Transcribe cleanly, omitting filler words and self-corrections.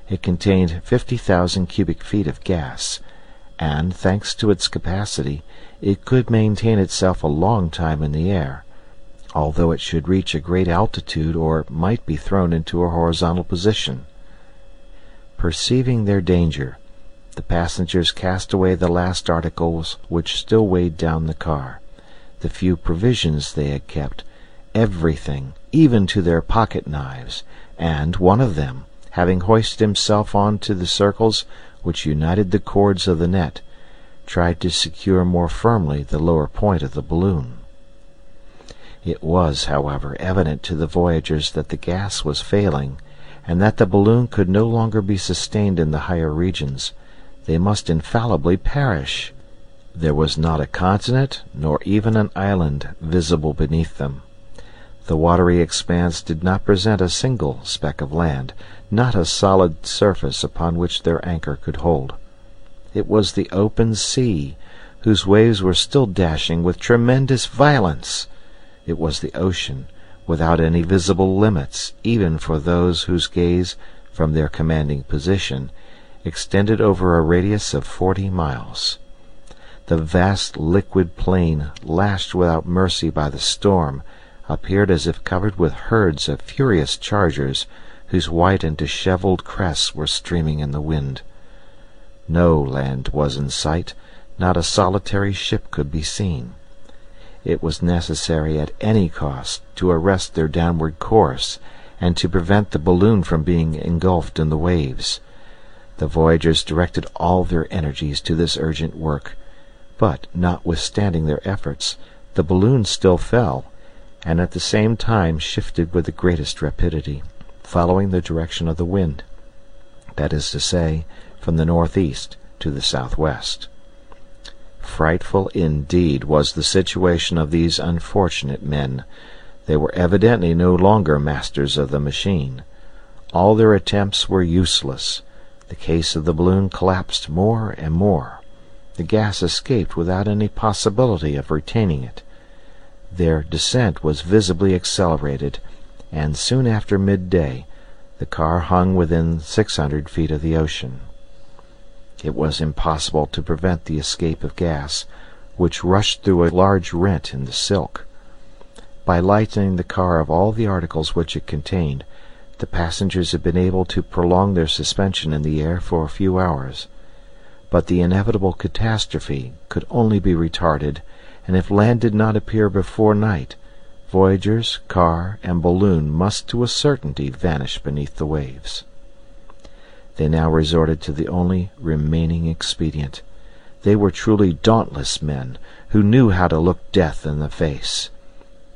It contained 50,000 cubic feet of gas, and, thanks to its capacity, it could maintain itself a long time in the air, although it should reach a great altitude or might be thrown into a horizontal position. Perceiving their danger, the passengers cast away the last articles which still weighed down the car, the few provisions they had kept, everything, even to their pocket-knives, and one of them, having hoisted himself on to the circles which united the cords of the net, tried to secure more firmly the lower point of the balloon. It was, however, evident to the voyagers that the gas was failing, and that the balloon could no longer be sustained in the higher regions. They must infallibly perish. There was not a continent, nor even an island, visible beneath them. The watery expanse did not present a single speck of land, not a solid surface upon which their anchor could hold. It was the open sea, whose waves were still dashing with tremendous violence. It was the ocean, without any visible limits, even for those whose gaze, from their commanding position, extended over a radius of 40 miles. The vast liquid plain, lashed without mercy by the storm, appeared as if covered with herds of furious chargers, whose white and dishevelled crests were streaming in the wind. No land was in sight, not a solitary ship could be seen. It was necessary at any cost to arrest their downward course, and to prevent the balloon from being engulfed in the waves. The voyagers directed all their energies to this urgent work, but, notwithstanding their efforts, the balloon still fell, and at the same time shifted with the greatest rapidity, following the direction of the wind, that is to say, from the northeast to the southwest. Frightful indeed was the situation of these unfortunate men. They were evidently no longer masters of the machine. All their attempts were useless. The case of the balloon collapsed more and more. The gas escaped without any possibility of retaining it. Their descent was visibly accelerated, and soon after midday the car hung within 600 feet of the ocean. It was impossible to prevent the escape of gas, which rushed through a large rent in the silk. By lightening the car of all the articles which it contained, the passengers had been able to prolong their suspension in the air for a few hours. But the inevitable catastrophe could only be retarded, and if land did not appear before night, voyagers, car, and balloon must to a certainty vanish beneath the waves. They now resorted to the only remaining expedient. They were truly dauntless men, who knew how to look death in the face.